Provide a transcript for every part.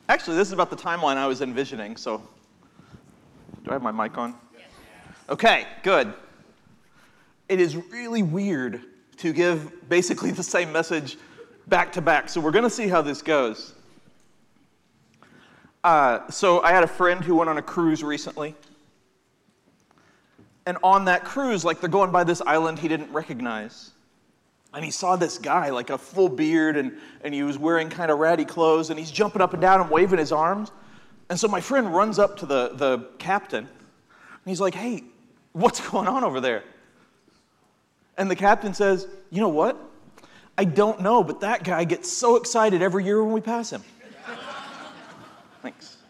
Actually, this is about the timeline I was envisioning, so do I have my mic on? Yes. Okay, good. It is really weird to give basically the same message back to back, so we're going to see how this goes. So I had a friend who went on a cruise recently, and on that cruise, like they're going by this island he didn't recognize. And he saw this guy, like a full beard, and he was wearing kind of ratty clothes, and he's jumping up and down and waving his arms. And so my friend runs up to the captain, and he's like, "Hey, what's going on over there?" And the captain says, "You know what? I don't know, but that guy gets so excited every year when we pass him." Thanks.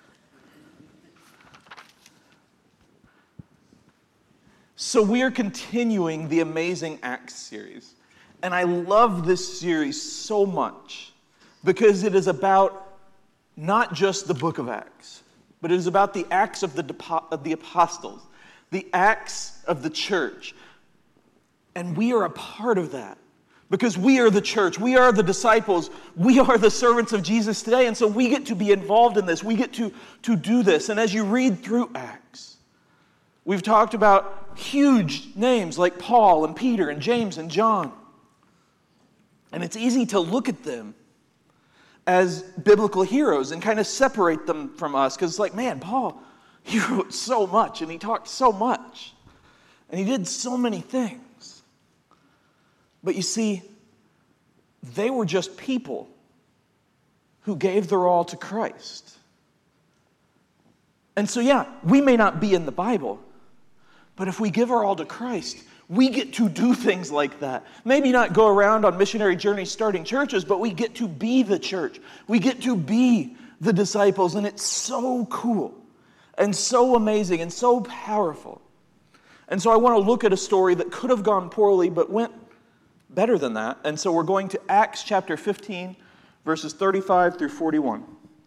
So we are continuing the Amazing Acts series. And I love this series so much because it is about not just the book of Acts, but it is about the acts of the apostles, the acts of the church. And we are a part of that because we are the church. We are the disciples. We are the servants of Jesus today. And so we get to be involved in this. We get to do this. And as you read through Acts, we've talked about huge names like Paul and Peter and James and John. And it's easy to look at them as biblical heroes and kind of separate them from us because it's like, man, Paul, he wrote so much and he talked so much and he did so many things. But you see, they were just people who gave their all to Christ. And so, yeah, we may not be in the Bible, but if we give our all to Christ, we get to do things like that. Maybe not go around on missionary journeys starting churches, but we get to be the church. We get to be the disciples, and it's so cool and so amazing and so powerful. And so I want to look at a story that could have gone poorly, but went better than that. And so we're going to Acts chapter 15, verses 35 through 41.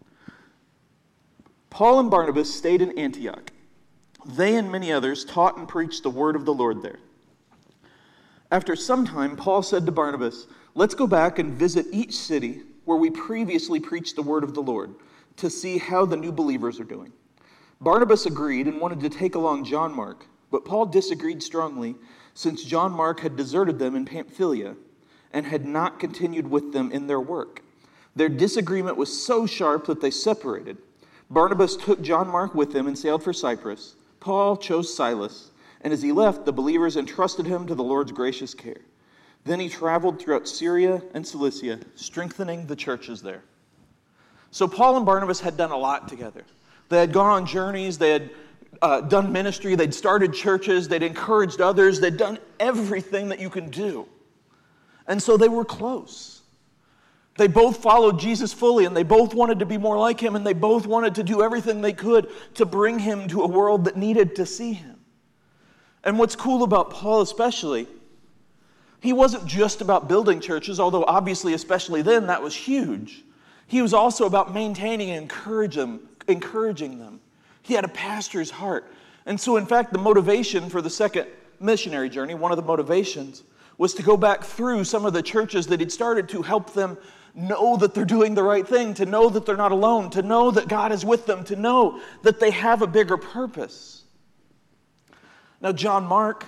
Paul and Barnabas stayed in Antioch. They and many others taught and preached the word of the Lord there. After some time, Paul said to Barnabas, "Let's go back and visit each city where we previously preached the word of the Lord to see how the new believers are doing." Barnabas agreed and wanted to take along John Mark, but Paul disagreed strongly since John Mark had deserted them in Pamphylia and had not continued with them in their work. Their disagreement was so sharp that they separated. Barnabas took John Mark with him and sailed for Cyprus. Paul chose Silas, and as he left, the believers entrusted him to the Lord's gracious care. Then he traveled throughout Syria and Cilicia, strengthening the churches there. So Paul and Barnabas had done a lot together. They had gone on journeys, they had done ministry, they'd started churches, they'd encouraged others, they'd done everything that you can do. And so they were close. They both followed Jesus fully, and they both wanted to be more like him, and they both wanted to do everything they could to bring him to a world that needed to see him. And what's cool about Paul especially, he wasn't just about building churches, although obviously, especially then, that was huge. He was also about maintaining and encouraging them. He had a pastor's heart. And so, in fact, the motivation for the second missionary journey, one of the motivations, was to go back through some of the churches that he'd started to help them know that they're doing the right thing, to know that they're not alone, to know that God is with them, to know that they have a bigger purpose. Now, John Mark,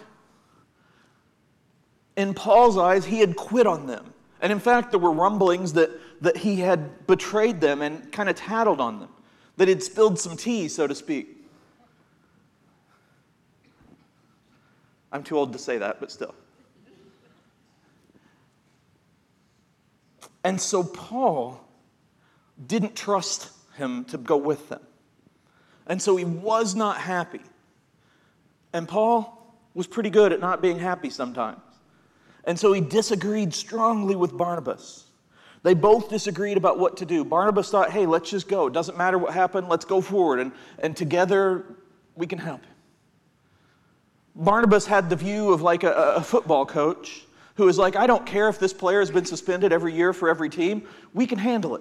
in Paul's eyes, he had quit on them. And in fact, there were rumblings that he had betrayed them and kind of tattled on them, that he'd spilled some tea, so to speak. I'm too old to say that, but still. And so Paul didn't trust him to go with them. And so he was not happy. And Paul was pretty good at not being happy sometimes. And so he disagreed strongly with Barnabas. They both disagreed about what to do. Barnabas thought, hey, let's just go. It doesn't matter what happened. Let's go forward. And together we can help. Barnabas had the view of like a football coach who is like, I don't care if this player has been suspended every year for every team. We can handle it.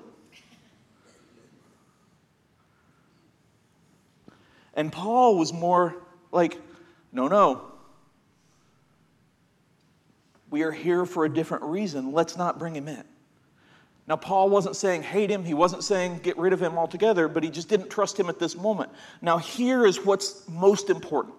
And Paul was more like, no. We are here for a different reason. Let's not bring him in. Now, Paul wasn't saying hate him. He wasn't saying get rid of him altogether, but he just didn't trust him at this moment. Now, here is what's most important.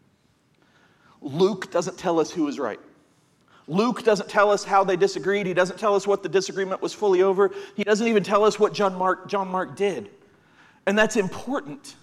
Luke doesn't tell us who is right. Luke doesn't tell us how they disagreed. He doesn't tell us what the disagreement was fully over. He doesn't even tell us what John Mark did. And that's important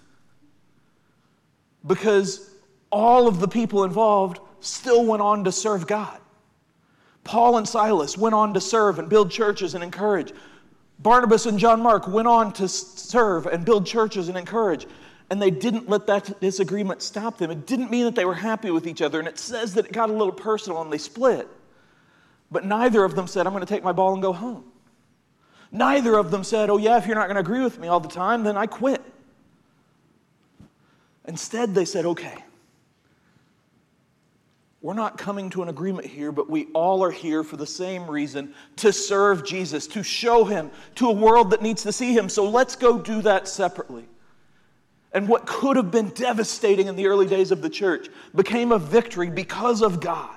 because all of the people involved still went on to serve God. Paul and Silas went on to serve and build churches and encourage. Barnabas and John Mark went on to serve and build churches and encourage. And they didn't let that disagreement stop them. It didn't mean that they were happy with each other. And it says that it got a little personal and they split. But neither of them said, I'm going to take my ball and go home. Neither of them said, oh yeah, if you're not going to agree with me all the time, then I quit. Instead, they said, okay, we're not coming to an agreement here, but we all are here for the same reason, to serve Jesus, to show him to a world that needs to see him. So let's go do that separately. And what could have been devastating in the early days of the church became a victory because of God.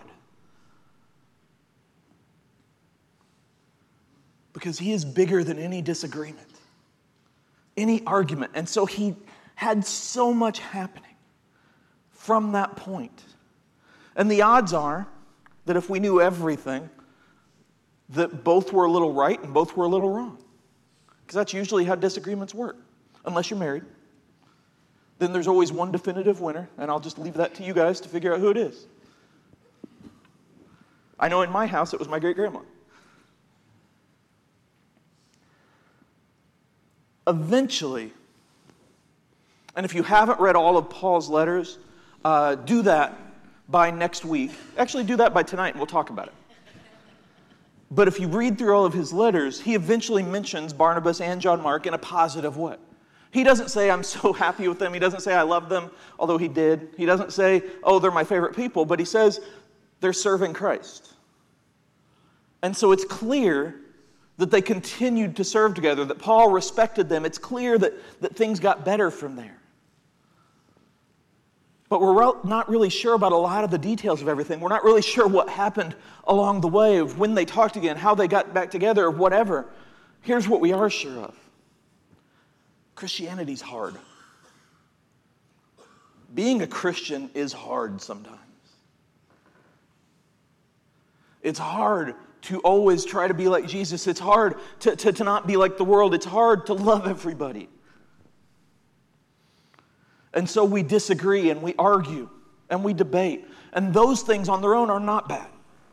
Because he is bigger than any disagreement, any argument. And so he had so much happening from that point. And the odds are that if we knew everything, that both were a little right and both were a little wrong. Because that's usually how disagreements work, unless you're married. Then there's always one definitive winner, and I'll just leave that to you guys to figure out who it is. I know in my house it was my great-grandma. Eventually, and if you haven't read all of Paul's letters, do that by next week. Actually, do that by tonight, and we'll talk about it. But if you read through all of his letters, he eventually mentions Barnabas and John Mark in a positive way. He doesn't say, I'm so happy with them. He doesn't say, I love them, although he did. He doesn't say, oh, they're my favorite people. But he says, they're serving Christ. And so it's clear that they continued to serve together, that Paul respected them. It's clear that things got better from there. But we're not really sure about a lot of the details of everything. We're not really sure what happened along the way, of when they talked again, how they got back together, or whatever. Here's what we are sure of. Christianity's hard. Being a Christian is hard sometimes. It's hard to always try to be like Jesus. It's hard to not be like the world. It's hard to love everybody. And so we disagree and we argue and we debate. And those things on their own are not bad.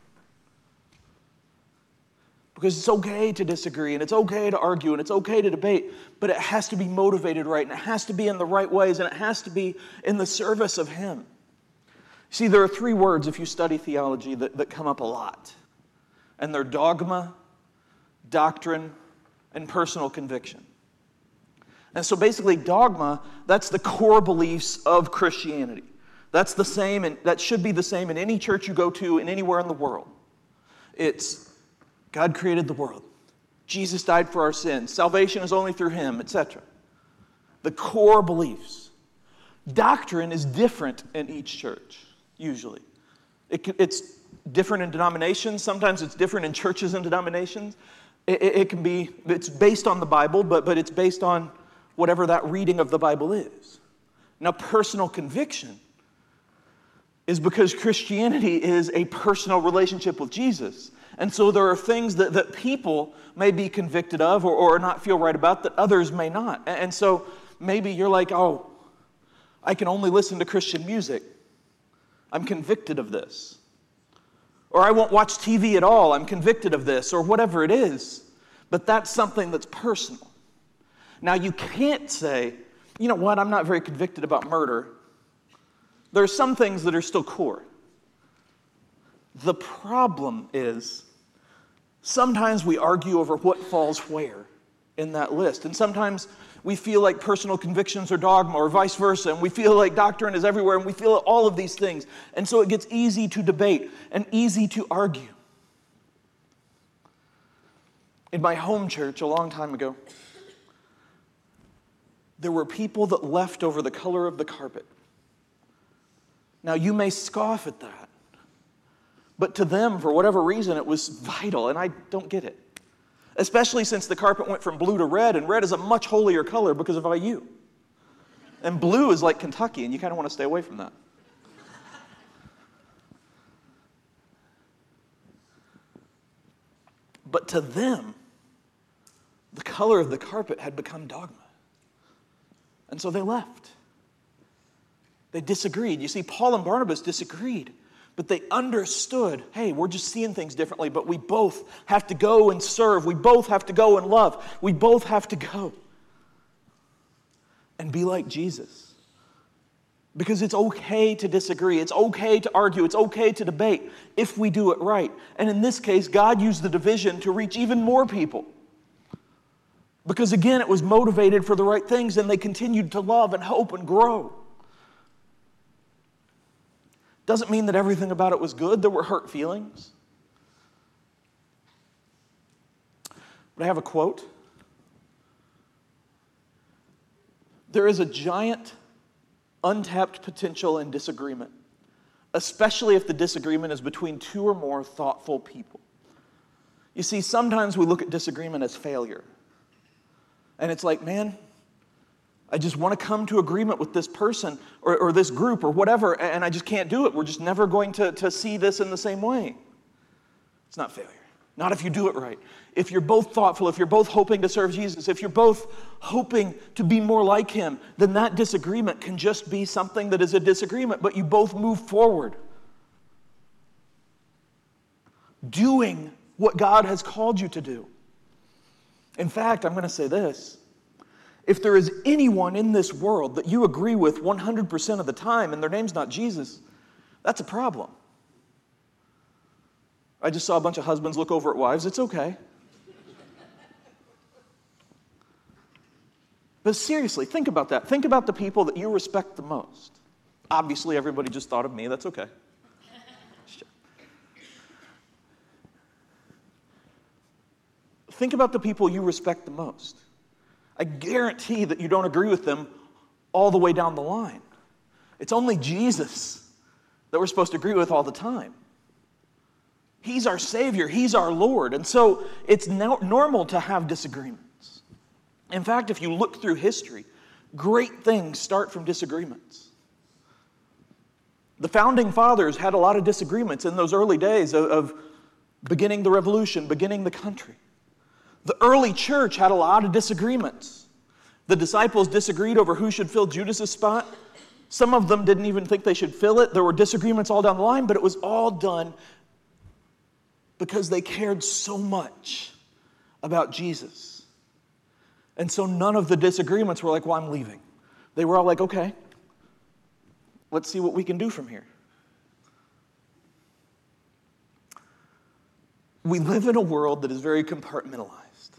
Because it's okay to disagree and it's okay to argue and it's okay to debate, but it has to be motivated right and it has to be in the right ways and it has to be in the service of Him. See, there are three words, if you study theology, that come up a lot. And they're dogma, doctrine, and personal conviction. And so basically dogma, that's the core beliefs of Christianity. That's the same, and that should be the same in any church you go to and anywhere in the world. It's God created the world. Jesus died for our sins. Salvation is only through Him, etc. The core beliefs. Doctrine is different in each church, usually. It's different in denominations. Sometimes it's different in churches and denominations. It's based on the Bible, but it's based on whatever that reading of the Bible is. Now, personal conviction is because Christianity is a personal relationship with Jesus. And so there are things that people may be convicted of or not feel right about that others may not. And so maybe you're like, oh, I can only listen to Christian music. I'm convicted of this. Or I won't watch TV at all. I'm convicted of this, or whatever it is. But that's something that's personal. Now, you can't say, you know what, I'm not very convicted about murder. There are some things that are still core. The problem is, sometimes we argue over what falls where in that list. And sometimes we feel like personal convictions are dogma, or vice versa, and we feel like doctrine is everywhere, and we feel all of these things. And so it gets easy to debate and easy to argue. In my home church a long time ago, there were people that left over the color of the carpet. Now, you may scoff at that, but to them, for whatever reason, it was vital, and I don't get it. Especially since the carpet went from blue to red, and red is a much holier color because of IU. And blue is like Kentucky, and you kind of want to stay away from that. But to them, the color of the carpet had become dogma. And so they left. They disagreed. You see, Paul and Barnabas disagreed, but they understood, hey, we're just seeing things differently, but we both have to go and serve. We both have to go and love. We both have to go and be like Jesus. Because it's okay to disagree. It's okay to argue. It's okay to debate if we do it right. And in this case, God used the division to reach even more people. Because again, it was motivated for the right things, and they continued to love and hope and grow. Doesn't mean that everything about it was good. There were hurt feelings. But I have a quote. There is a giant untapped potential in disagreement, especially if the disagreement is between two or more thoughtful people. You see, sometimes we look at disagreement as failure. And it's like, man, I just want to come to agreement with this person or this group or whatever, and I just can't do it. We're just never going to see this in the same way. It's not failure. Not if you do it right. If you're both thoughtful, if you're both hoping to serve Jesus, if you're both hoping to be more like Him, then that disagreement can just be something that is a disagreement, but you both move forward, doing what God has called you to do. In fact, I'm going to say this. If there is anyone in this world that you agree with 100% of the time, and their name's not Jesus, that's a problem. I just saw a bunch of husbands look over at wives. It's okay. But seriously, think about that. Think about the people that you respect the most. Obviously, everybody just thought of me. That's okay. Sure. Think about the people you respect the most. I guarantee that you don't agree with them all the way down the line. It's only Jesus that we're supposed to agree with all the time. He's our Savior. He's our Lord. And so it's normal to have disagreements. In fact, if you look through history, great things start from disagreements. The founding fathers had a lot of disagreements in those early days of beginning the revolution, beginning the country. The early church had a lot of disagreements. The disciples disagreed over who should fill Judas' spot. Some of them didn't even think they should fill it. There were disagreements all down the line, but it was all done because they cared so much about Jesus. And so none of the disagreements were like, well, I'm leaving. They were all like, okay, let's see what we can do from here. We live in a world that is very compartmentalized.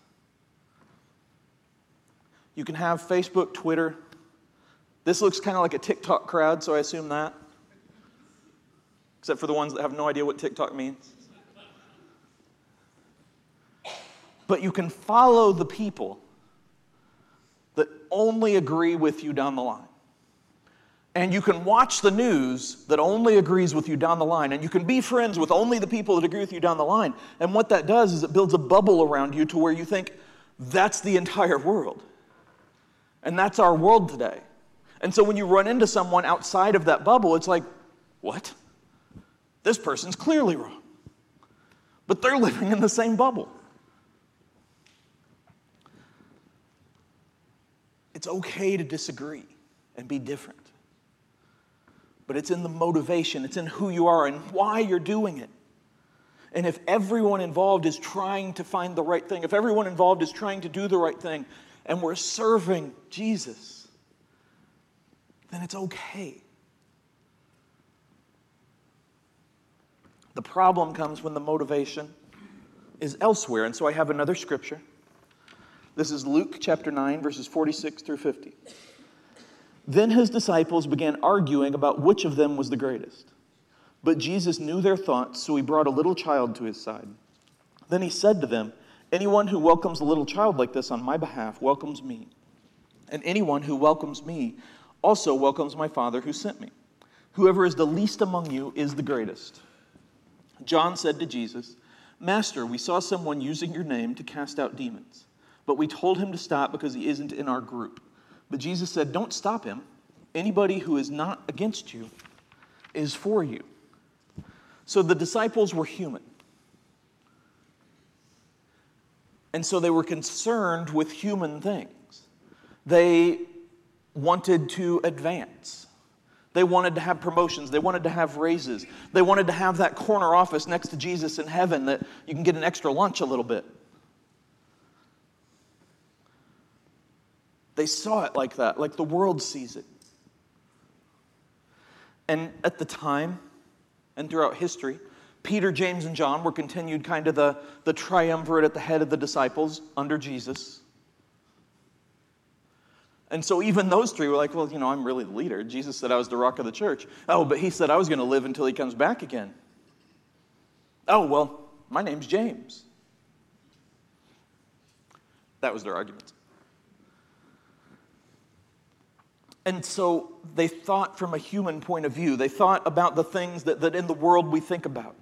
You can have Facebook, Twitter. This looks kind of like a TikTok crowd, so I assume that. Except for the ones that have no idea what TikTok means. But you can follow the people that only agree with you down the line. And you can watch the news that only agrees with you down the line. And you can be friends with only the people that agree with you down the line. And what that does is it builds a bubble around you to where you think that's the entire world. And that's our world today. And so when you run into someone outside of that bubble, it's like, what? This person's clearly wrong. But they're living in the same bubble. It's okay to disagree and be different. But it's in the motivation, it's in who you are and why you're doing it. And if everyone involved is trying to find the right thing, if everyone involved is trying to do the right thing, and we're serving Jesus, then it's okay. The problem comes when the motivation is elsewhere. And so I have another scripture. This is Luke chapter 9, verses 46 through 50. Then his disciples began arguing about which of them was the greatest. But Jesus knew their thoughts, so he brought a little child to his side. Then he said to them, anyone who welcomes a little child like this on my behalf welcomes me. And anyone who welcomes me also welcomes my Father who sent me. Whoever is the least among you is the greatest. John said to Jesus, "Master, we saw someone using your name to cast out demons, but we told him to stop because he isn't in our group." But Jesus said, "Don't stop him. Anybody who is not against you is for you." So the disciples were human. And so they were concerned with human things. They wanted to advance. They wanted to have promotions. They wanted to have raises. They wanted to have that corner office next to Jesus in heaven that you can get an extra lunch a little bit. They saw it like that, like the world sees it. And at the time, and throughout history, Peter, James, and John were continued kind of the triumvirate at the head of the disciples under Jesus. And so even those three were like, "Well, I'm really the leader. Jesus said I was the rock of the church. Oh, but he said I was going to live until he comes back again. Oh, well, my name's James." That was their argument. And so they thought from a human point of view. They thought about the things that in the world we think about.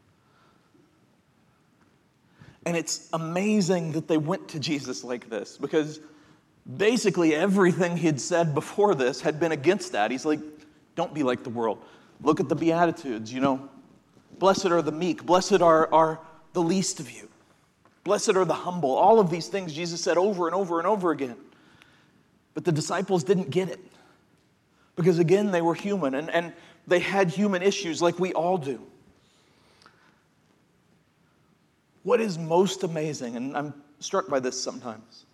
And it's amazing that they went to Jesus like this, because basically everything he'd said before this had been against that. He's like, don't be like the world. Look at the Beatitudes, Blessed are the meek. Blessed are the least of you. Blessed are the humble. All of these things Jesus said over and over and over again. But the disciples didn't get it. Because again, they were human, and they had human issues like we all do. What is most amazing, and I'm struck by this sometimes,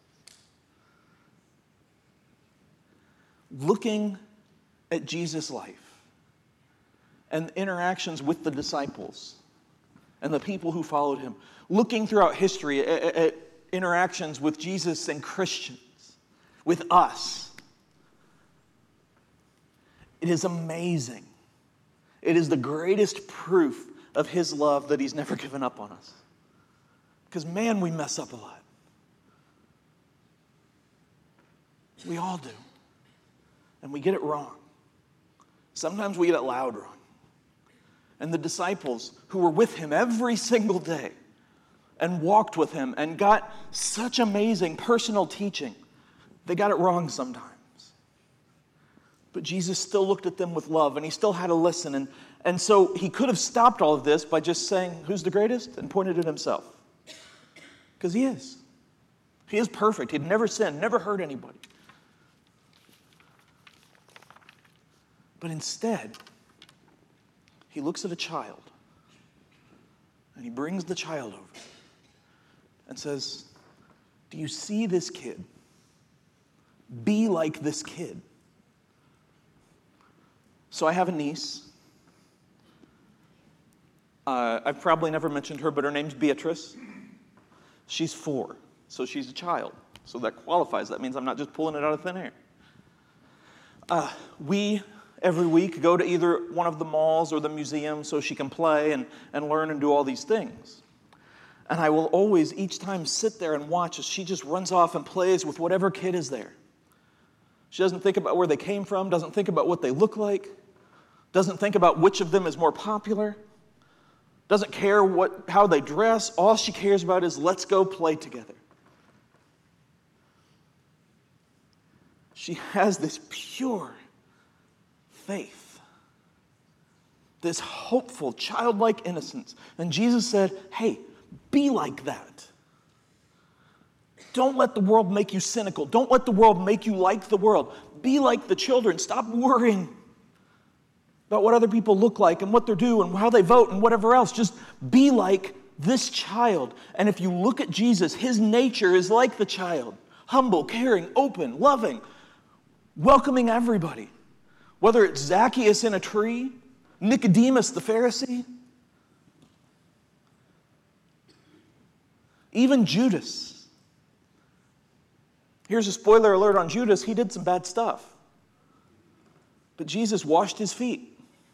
looking at Jesus' life and interactions with the disciples and the people who followed him, looking throughout history at interactions with Jesus and Christians, with us, it is amazing. It is the greatest proof of his love that he's never given up on us. Because, man, we mess up a lot. We all do. And we get it wrong. Sometimes we get it loud wrong. And the disciples who were with him every single day and walked with him and got such amazing personal teaching, they got it wrong sometimes. But Jesus still looked at them with love, and he still had to listen. And so he could have stopped all of this by just saying, "Who's the greatest?" and pointed at himself. Because he is. He is perfect. He'd never sinned, never hurt anybody. But instead, he looks at a child, and he brings the child over and says, "Do you see this kid? Be like this kid." So I have a niece. I've probably never mentioned her, but her name's Beatrice. She's 4, so she's a child. So that qualifies. That means I'm not just pulling it out of thin air. We, every week, go to either one of the malls or the museum so she can play and learn and do all these things. And I will always, each time, sit there and watch as she just runs off and plays with whatever kid is there. She doesn't think about where they came from, doesn't think about what they look like, doesn't think about which of them is more popular, doesn't care how they dress. All she cares about is, let's go play together. She has this pure faith, this hopeful, childlike innocence. And Jesus said, hey, be like that. Don't let the world make you cynical. Don't let the world make you like the world. Be like the children. Stop worrying about what other people look like and what they're doing and how they vote and whatever else. Just be like this child. And if you look at Jesus, his nature is like the child. Humble, caring, open, loving, welcoming everybody. Whether it's Zacchaeus in a tree, Nicodemus the Pharisee, even Judas. Here's a spoiler alert on Judas. He did some bad stuff. But Jesus washed his feet.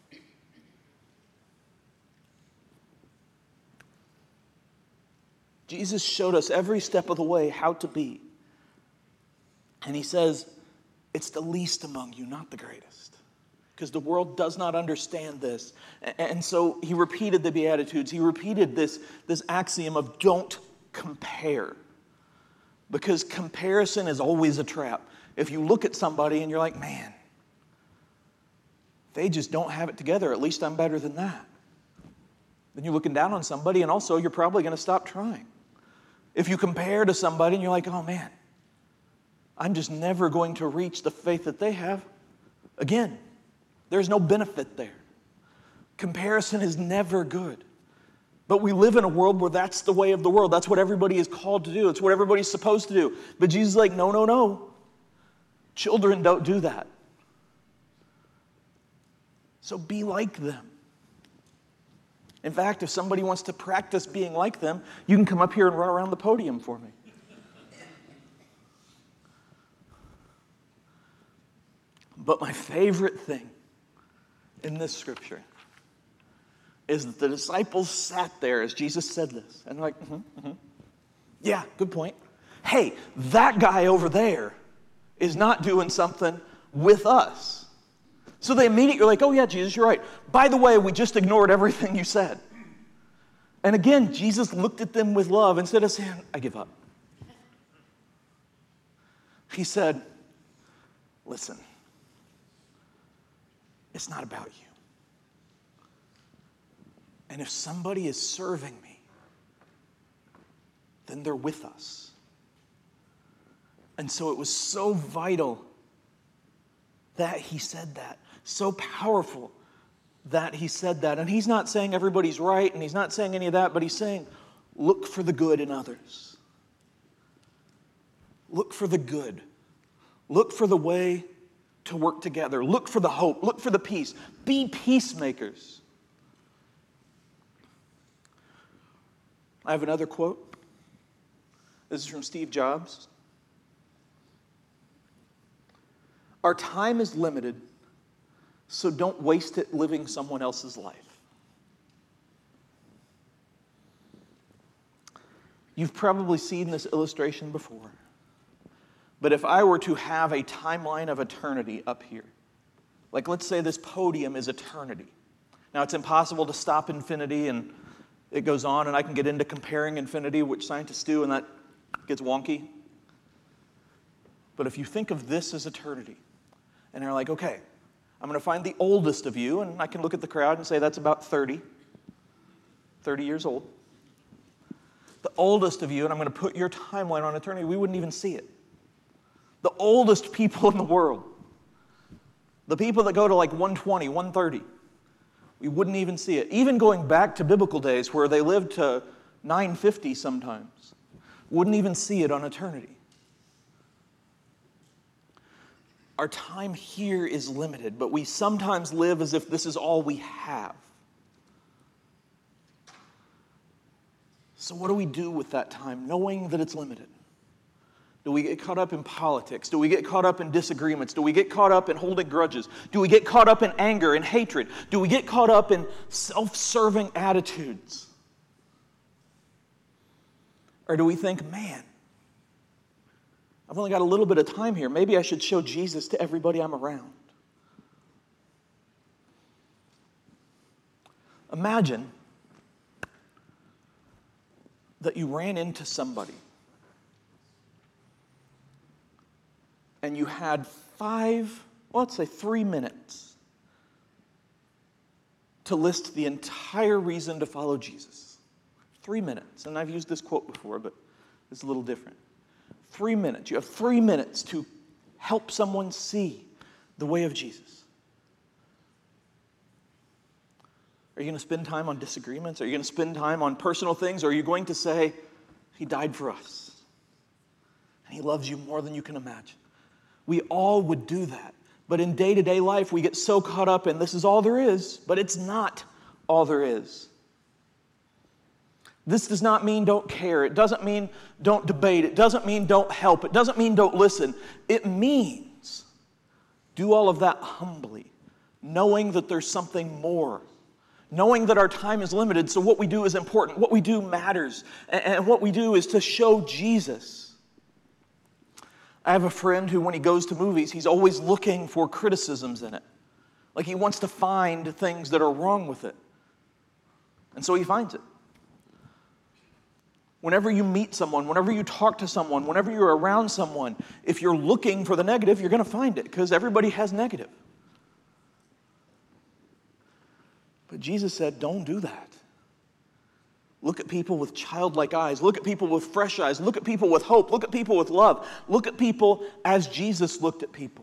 Jesus showed us every step of the way how to be. And he says, it's the least among you, not the greatest. because the world does not understand this. And so he repeated the Beatitudes. He repeated this axiom of don't compare, because comparison is always a trap. If you look at somebody and you're like, man, they just don't have it together, at least I'm better than that. Then you're looking down on somebody, and also you're probably going to stop trying. If you compare to somebody and you're like, oh man, I'm just never going to reach the faith that they have, again, there's no benefit there. Comparison is never good. But we live in a world where that's the way of the world. That's what everybody is called to do. It's what everybody's supposed to do. But Jesus is like, no, no, no. Children don't do that. So be like them. In fact, if somebody wants to practice being like them, you can come up here and run around the podium for me. But my favorite thing in this scripture is that the disciples sat there as Jesus said this. And they're like, yeah, good point. Hey, that guy over there is not doing something with us. So they immediately are like, oh yeah, Jesus, you're right. By the way, we just ignored everything you said. And again, Jesus looked at them with love. Instead of saying, I give up, he said, listen, it's not about you. And if somebody is serving me, then they're with us. And so it was so vital that he said that. So powerful that he said that. And he's not saying everybody's right, and he's not saying any of that, but he's saying, look for the good in others. Look for the good. Look for the way to work together. Look for the hope. Look for the peace. Be peacemakers. I have another quote. This is from Steve Jobs. Our time is limited, so don't waste it living someone else's life. You've probably seen this illustration before. But if I were to have a timeline of eternity up here, like let's say this podium is eternity. Now it's impossible to stop infinity, and it goes on, and I can get into comparing infinity, which scientists do, and that gets wonky. But if you think of this as eternity, and they're like, okay, I'm going to find the oldest of you, and I can look at the crowd and say that's about 30 years old. The oldest of you, and I'm going to put your timeline on eternity, we wouldn't even see it. The oldest people in the world, the people that go to like 120, 130, we wouldn't even see it. Even going back to biblical days where they lived to 950 sometimes, wouldn't even see it on eternity. Our time here is limited, but we sometimes live as if this is all we have. So what do we do with that time, knowing that it's limited? Do we get caught up in politics? Do we get caught up in disagreements? Do we get caught up in holding grudges? Do we get caught up in anger and hatred? Do we get caught up in self-serving attitudes? Or do we think, man, I've only got a little bit of time here. Maybe I should show Jesus to everybody I'm around. Imagine that you ran into somebody and you had 3 minutes to list the entire reason to follow Jesus. 3 minutes. And I've used this quote before, but it's a little different. 3 minutes. You have 3 minutes to help someone see the way of Jesus. Are you going to spend time on disagreements? Are you going to spend time on personal things? Or are you going to say, He died for us, and He loves you more than you can imagine? We all would do that. But in day-to-day life, we get so caught up in this is all there is, but it's not all there is. This does not mean don't care. It doesn't mean don't debate. It doesn't mean don't help. It doesn't mean don't listen. It means do all of that humbly, knowing that there's something more, knowing that our time is limited, so what we do is important. What we do matters. And what we do is to show Jesus. I have a friend who, when he goes to movies, he's always looking for criticisms in it. Like he wants to find things that are wrong with it. And so he finds it. Whenever you meet someone, whenever you talk to someone, whenever you're around someone, if you're looking for the negative, you're going to find it because everybody has negative. But Jesus said, don't do that. Look at people with childlike eyes. Look at people with fresh eyes. Look at people with hope. Look at people with love. Look at people as Jesus looked at people.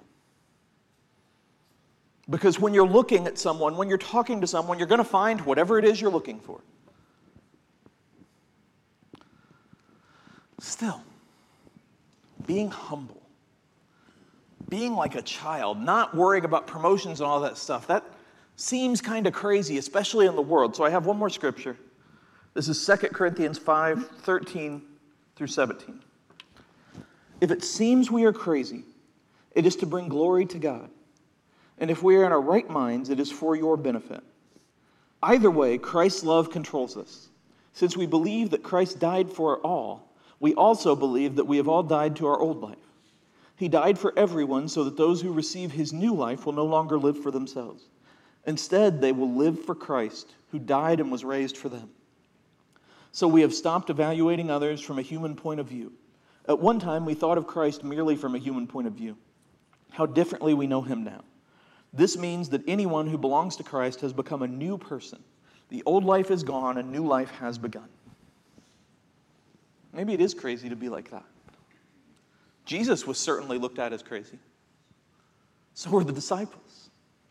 Because when you're looking at someone, when you're talking to someone, you're going to find whatever it is you're looking for. Still, being humble, being like a child, not worrying about promotions and all that stuff, that seems kind of crazy, especially in the world. So I have one more scripture. This is 2 Corinthians 5:13 through 17. If it seems we are crazy, it is to bring glory to God. And if we are in our right minds, it is for your benefit. Either way, Christ's love controls us. Since we believe that Christ died for all, we also believe that we have all died to our old life. He died for everyone so that those who receive his new life will no longer live for themselves. Instead, they will live for Christ, who died and was raised for them. So we have stopped evaluating others from a human point of view. At one time, we thought of Christ merely from a human point of view. How differently we know him now. This means that anyone who belongs to Christ has become a new person. The old life is gone, a new life has begun. Maybe it is crazy to be like that. Jesus was certainly looked at as crazy. So were the disciples.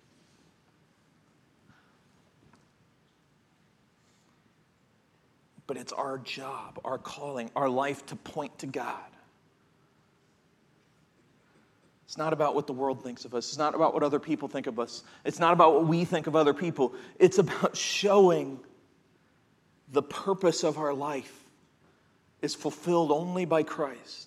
But it's our job, our calling, our life to point to God. It's not about what the world thinks of us. It's not about what other people think of us. It's not about what we think of other people. It's about showing the purpose of our life is fulfilled only by Christ.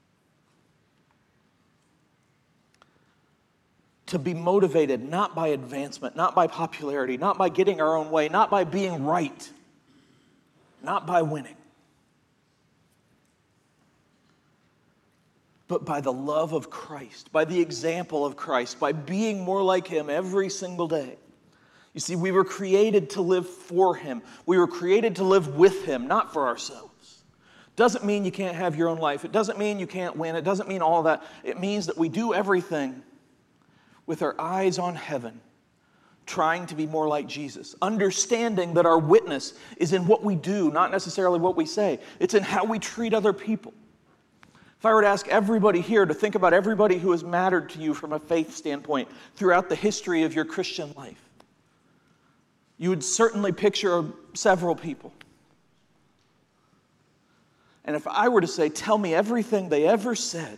To be motivated not by advancement, not by popularity, not by getting our own way, not by being right, not by winning, but by the love of Christ, by the example of Christ, by being more like him every single day. You see, we were created to live for him. We were created to live with him, not for ourselves. Doesn't mean you can't have your own life. It doesn't mean you can't win. It doesn't mean all that. It means that we do everything with our eyes on heaven, trying to be more like Jesus, understanding that our witness is in what we do, not necessarily what we say. It's in how we treat other people. If I were to ask everybody here to think about everybody who has mattered to you from a faith standpoint throughout the history of your Christian life, you would certainly picture several people. And if I were to say, tell me everything they ever said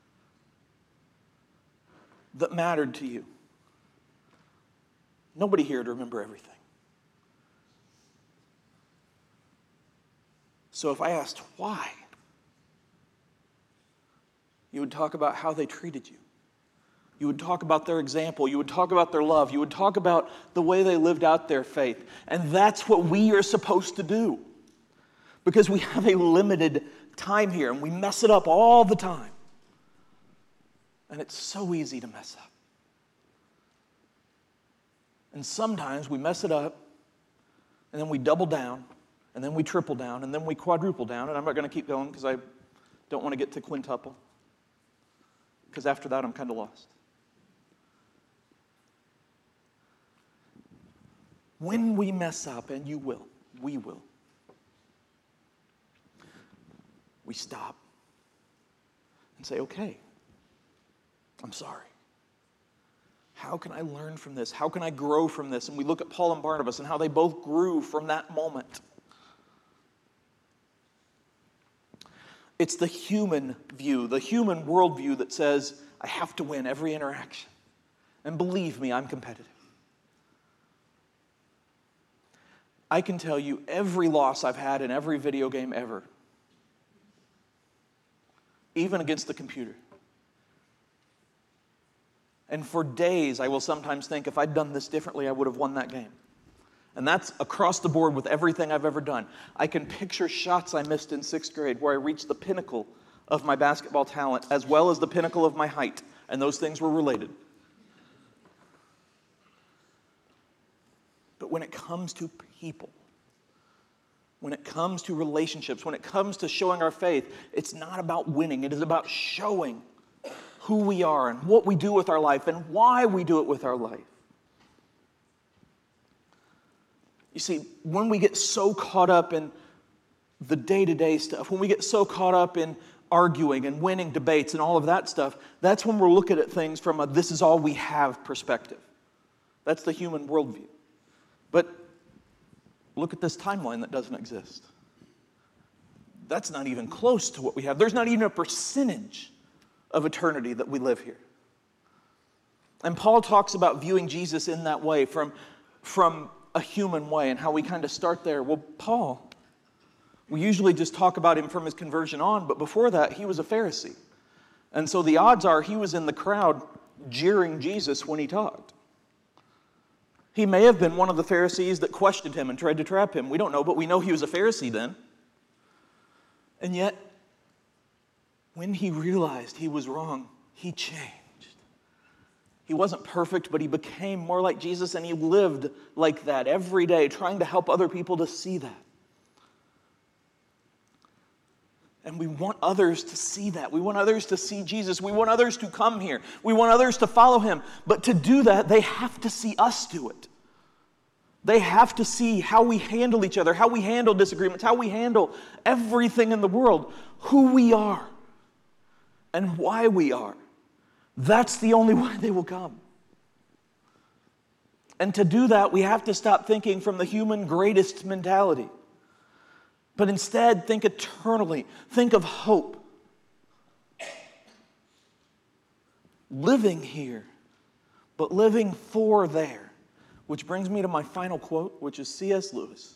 that mattered to you, nobody here would remember everything. So if I asked why, you would talk about how they treated you. You would talk about their example. You would talk about their love. You would talk about the way they lived out their faith. And that's what we are supposed to do. Because we have a limited time here, and we mess it up all the time. And it's so easy to mess up. And sometimes we mess it up, and then we double down, and then we triple down, and then we quadruple down. And I'm not going to keep going because I don't want to get to quintuple. Because after that, I'm kind of lost. When we mess up, and you will, we will, we stop and say, okay, I'm sorry. How can I learn from this? How can I grow from this? And we look at Paul and Barnabas and how they both grew from that moment. It's the human view, the human worldview that says, I have to win every interaction. And believe me, I'm competitive. I can tell you every loss I've had in every video game ever, even against the computer. And for days, I will sometimes think, if I'd done this differently, I would have won that game. And that's across the board with everything I've ever done. I can picture shots I missed in 6th grade where I reached the pinnacle of my basketball talent as well as the pinnacle of my height. And those things were related. when it comes to people, when it comes to relationships, when it comes to showing our faith, it's not about winning. It is about showing who we are and what we do with our life and why we do it with our life. You see, when we get so caught up in the day-to-day stuff, when we get so caught up in arguing and winning debates and all of that stuff, that's when we're looking at things from a this is all we have perspective. That's the human worldview. But look at this timeline that doesn't exist. That's not even close to what we have. There's not even a percentage of eternity that we live here. And Paul talks about viewing Jesus in that way, from a human way, and how we kind of start there. Well, Paul, we usually just talk about him from his conversion on, but before that, he was a Pharisee. And so the odds are he was in the crowd jeering Jesus when he talked. He may have been one of the Pharisees that questioned him and tried to trap him. We don't know, but we know he was a Pharisee then. And yet, when he realized he was wrong, he changed. He wasn't perfect, but he became more like Jesus, and he lived like that every day, trying to help other people to see that. And we want others to see that. We want others to see Jesus. We want others to come here. We want others to follow him. But to do that, they have to see us do it. They have to see how we handle each other, how we handle disagreements, how we handle everything in the world, who we are, and why we are. That's the only way they will come. And to do that, we have to stop thinking from the human greatest mentality. But instead, think eternally. Think of hope. Living here, but living for there. Which brings me to my final quote, which is C.S. Lewis.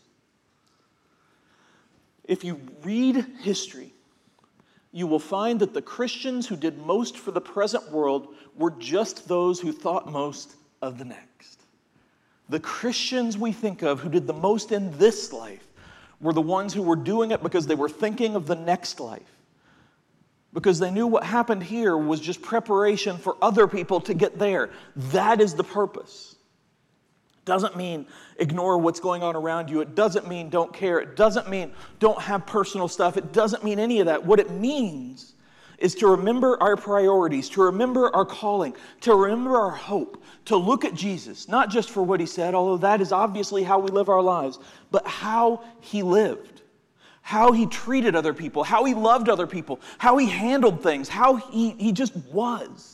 If you read history, you will find that the Christians who did most for the present world were just those who thought most of the next. The Christians we think of who did the most in this life were the ones who were doing it because they were thinking of the next life. Because they knew what happened here was just preparation for other people to get there. That is the purpose. Doesn't mean ignore what's going on around you. It doesn't mean don't care. It doesn't mean don't have personal stuff. It doesn't mean any of that. What it means is to remember our priorities, to remember our calling, to remember our hope, to look at Jesus, not just for what he said, although that is obviously how we live our lives, but how he lived, how he treated other people, how he loved other people, how he handled things, how he just was.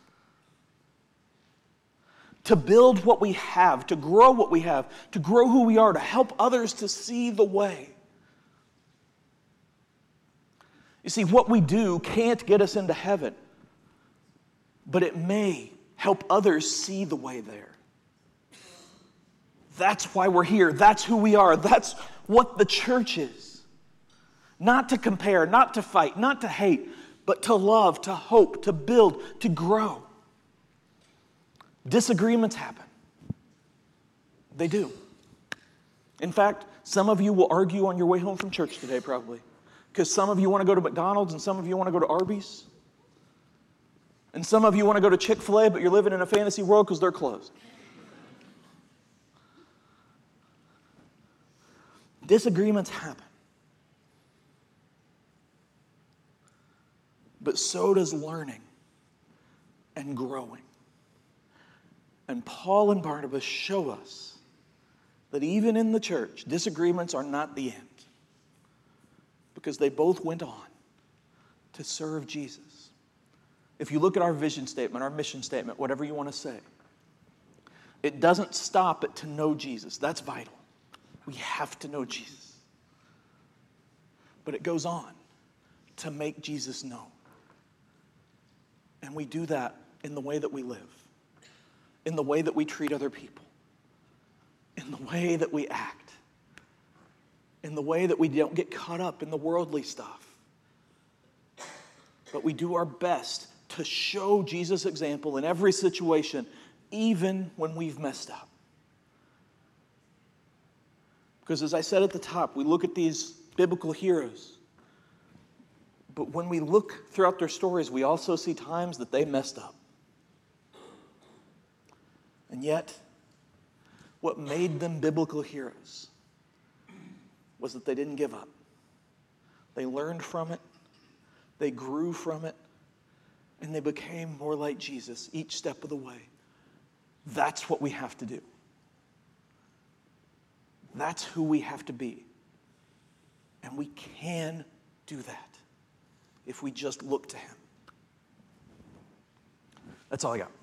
To build what we have, to grow what we have, to grow who we are, to help others to see the way. You see, what we do can't get us into heaven, but it may help others see the way there. That's why we're here. That's who we are. That's what the church is. Not to compare, not to fight, not to hate, but to love, to hope, to build, to grow. Disagreements happen. They do. In fact, some of you will argue on your way home from church today, probably. Because some of you want to go to McDonald's and some of you want to go to Arby's. And some of you want to go to Chick-fil-A, but you're living in a fantasy world because they're closed. Disagreements happen. But so does learning and growing. And Paul and Barnabas show us that even in the church, disagreements are not the end. Because they both went on to serve Jesus. If you look at our vision statement, our mission statement, whatever you want to say, it doesn't stop at to know Jesus. That's vital. We have to know Jesus. But it goes on to make Jesus known. And we do that in the way that we live, in the way that we treat other people, in the way that we act, in the way that we don't get caught up in the worldly stuff. But we do our best to show Jesus' example in every situation, even when we've messed up. Because as I said at the top, we look at these biblical heroes. But when we look throughout their stories, we also see times that they messed up. And yet, what made them biblical heroes was that they didn't give up. They learned from it, they grew from it, and they became more like Jesus each step of the way. That's what we have to do. That's who we have to be. And we can do that if we just look to him. That's all I got.